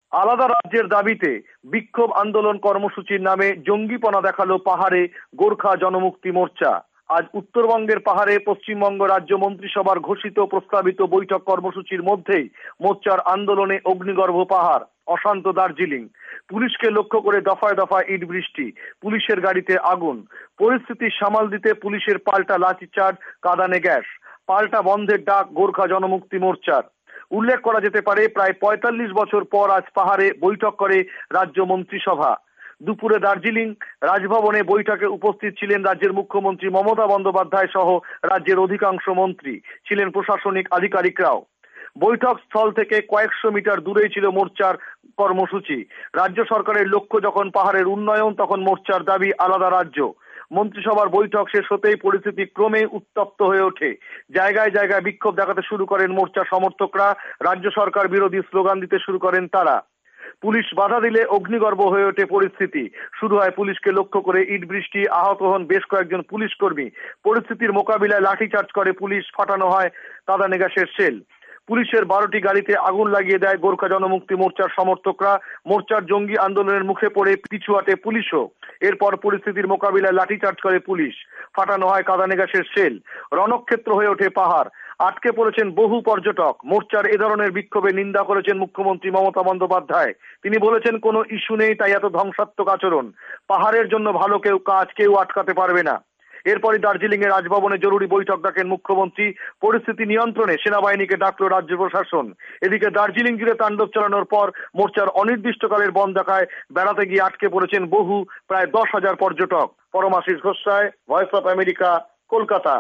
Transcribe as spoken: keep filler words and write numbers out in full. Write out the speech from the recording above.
আলাদা রাজ্যের দাবিতে বিক্ষোভ আন্দোলন কর্মসূচির নামে জঙ্গিপনা দেখালো পাহাড়ে গোর্খা জনমুক্তি মোর্চা। আজ উত্তরবঙ্গের পাহাড়ে পশ্চিমবঙ্গ রাজ্য মন্ত্রিসভার ঘোষিত প্রস্তাবিত বৈঠক কর্মসূচির মধ্যেই মোর্চার আন্দোলনে অগ্নিগর্ভ পাহাড়, অশান্ত দার্জিলিং। পুলিশকে লক্ষ্য করে দফায় দফায় ইট বৃষ্টি, পুলিশের গাড়িতে আগুন। পরিস্থিতি সামাল দিতে পুলিশের পাল্টা লাঠিচার্জ, কাঁদানে গ্যাস। পাল্টা বন্ধের ডাক গোর্খা জনমুক্তি মোর্চার। উল্লেখ করা যেতে পারে, প্রায় পঁয়তাল্লিশ বছর পর আজ পাহাড়ে বৈঠক করে রাজ্য মন্ত্রিসভা। দুপুরে দার্জিলিং রাজভবনে বৈঠকে উপস্থিত ছিলেন রাজ্যের মুখ্যমন্ত্রী মমতা বন্দ্যোপাধ্যায় সহ রাজ্যের অধিকাংশ মন্ত্রী, ছিলেন প্রশাসনিক আধিকারিকরাও। বৈঠক স্থল থেকে কয়েকশো মিটার দূরেই ছিল মোর্চার কর্মসূচি। রাজ্য সরকারের লক্ষ্য যখন পাহাড়ের উন্নয়ন, তখন মোর্চার দাবি আলাদা রাজ্য। মন্ত্রিসভার বৈঠক শেষ হতেই পরিস্থিতি ক্রমে উত্তপ্ত হয়ে ওঠে। জায়গায় জায়গায় বিক্ষোভ দেখাতে শুরু করেন মোর্চা সমর্থকরা, রাজ্য সরকার বিরোধী স্লোগান দিতে শুরু করেন তারা। পুলিশ বাধা দিলে অগ্নিগর্ভ হয়ে ওঠে পরিস্থিতি। শুরু হয় পুলিশকে লক্ষ্য করে ইট বৃষ্টি, আহত হন বেশ কয়েকজন পুলিশ কর্মী। পরিস্থিতির মোকাবিলায় লাঠিচার্জ করে পুলিশ, ফাটানো হয় কাঁদানে গ্যাসের শেল। পুলিশের বারোটি গাড়িতে আগুন লাগিয়ে দেয় গোর্খা জনমুক্তি মোর্চার সমর্থকরা। মোর্চার জঙ্গি আন্দোলনের মুখে পড়ে পিছু হটে পুলিশও। এরপর পরিস্থিতির মোকাবিলায় লাঠিচার্জ করে পুলিশ, ফাটানো হয় কাঁদানে গ্যাসের শেল। রণক্ষেত্র হয়ে ওঠে পাহাড়, আটকে পড়েছেন বহু পর্যটক। মোর্চার এ ধরনের বিক্ষোভে নিন্দা করেছেন মুখ্যমন্ত্রী মমতা বন্দ্যোপাধ্যায়। তিনি বলেছেন, কোনো ইস্যু নেই, তাই এত ধ্বংসাত্মক আচরণ। পাহাড়ের জন্য ভালো কেউ কাজ কেউ আটকাতে পারবে না। এরপরই দার্জিলিং এর রাজভবনে জরুরি বৈঠক ডাকেন মুখ্যমন্ত্রী। পরিস্থিতি নিয়ন্ত্রণে সেনাবাহিনীকে ডাকল রাজ্য প্রশাসন। এদিকে দার্জিলিং জুড়ে তাণ্ডব চালানোর পর মোর্চার অনির্দিষ্টকালের বন্ধ দেখায় বেড়াতে গিয়ে আটকে পড়েছেন বহু, প্রায় দশ হাজার পর্যটক। Paramashis Ghosh, voice of America, Kolkata.